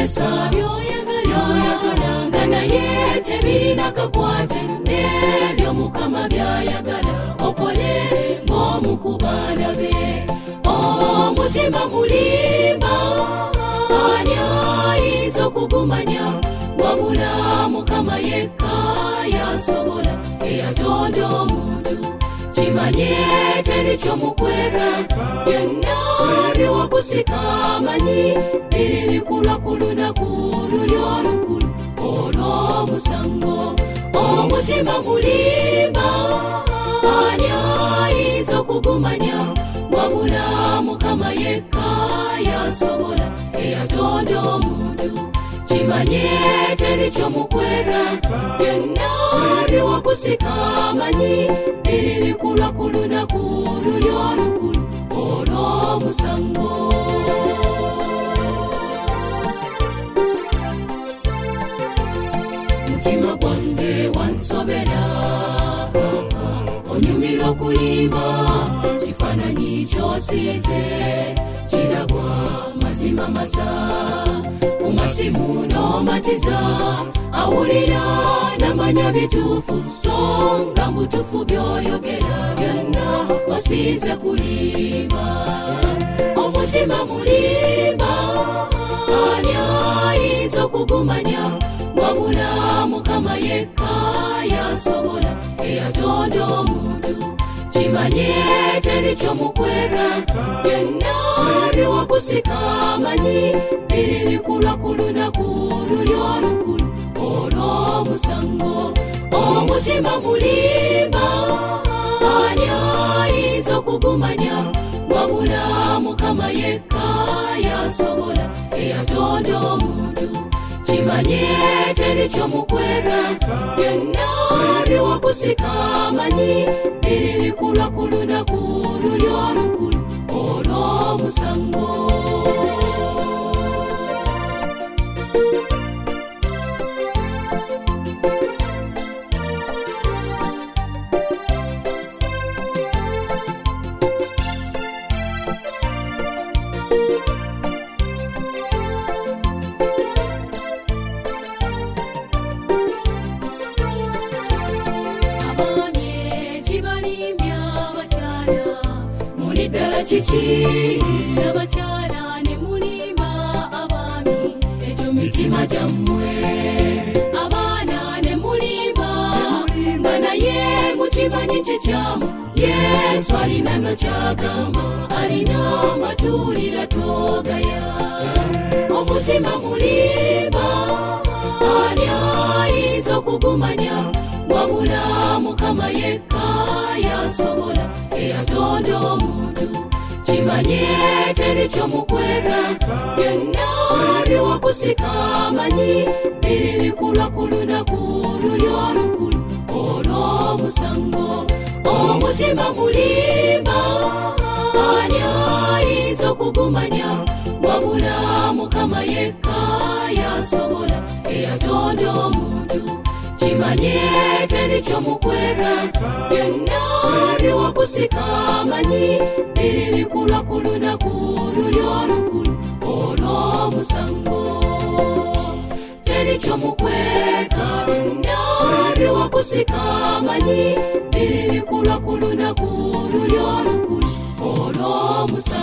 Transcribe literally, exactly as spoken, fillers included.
kozesa byoyagala nga naye tebirina kakwate n'ebyo Mukama byayagala okole ng'omu ku baana be. Omutima mulimba ani ayinza okugumanya wabula Mukama yekka yasobola eyatonda omuntu. Kimanye teri kyomukweka byonna byowakusika amanyi biri bikulwa ku lunaku luli olukulu olw'omusango. Omutima mulimba ani ayinza okugumanya wabula Mukama yekka yasobola eyatonda omuntu. Kimanye teri kyomukweka byonna byowakusika amanyi biri bikulwa ku lunaku luli olukulu olw'omusango. Mutima gwange wansobera onyumirwa okulimba kifaananyi ky'osiize kiragwa mazima masa ku masimu n'omatiza awulira namanya bituufu so nga mutuufu by'oyogera byonna wasiize kulimba. Omutima mulimba ani ayinza okugumanya wabula Mukama yekka yasobola eyatonda omuntu. Kimanye teri kyomukweka byonna byowakusika amanyi biri bikulwa ku lunaku luli olukulu olw'omusango. Omutima mulimba ani ayinza okugumanya wabula Mukama yekka yasobola eyatonda omuntu. Kimanye teri kyomukweka byonna byowakusika amanyi biri bikulwa ku lunaku luli olukulu olw'omusango. Kiki abakyala ne mulimba abaami ekyo mitima gyammwe. Abaana ne mulimba nga naye mukimanyi kikyamu Yesu alina no kyagamba alina amatuulira toogaya. Omutima mulimba ani ayinza okugumanya wabula Mukama yekka yasobola eyatonda omuntu. Kimanye teri kyomukweka byonna byowakusika amanyi biri bikulwa ku lunaku luli olukulu olw'omusango. Omutima mulimba ani ayinza okugumanya wabula Mukama yekka yasobola eyatonda omuntu. Kimanye teri kyomukweka byonna byowakusika amanyi biri bikulwa ku lunaku luli olukulu olw'omusango. Teri kyomukweka byonna byowakusika amanyi biri bikulwa ku lunaku luli olukulu olw'omusango.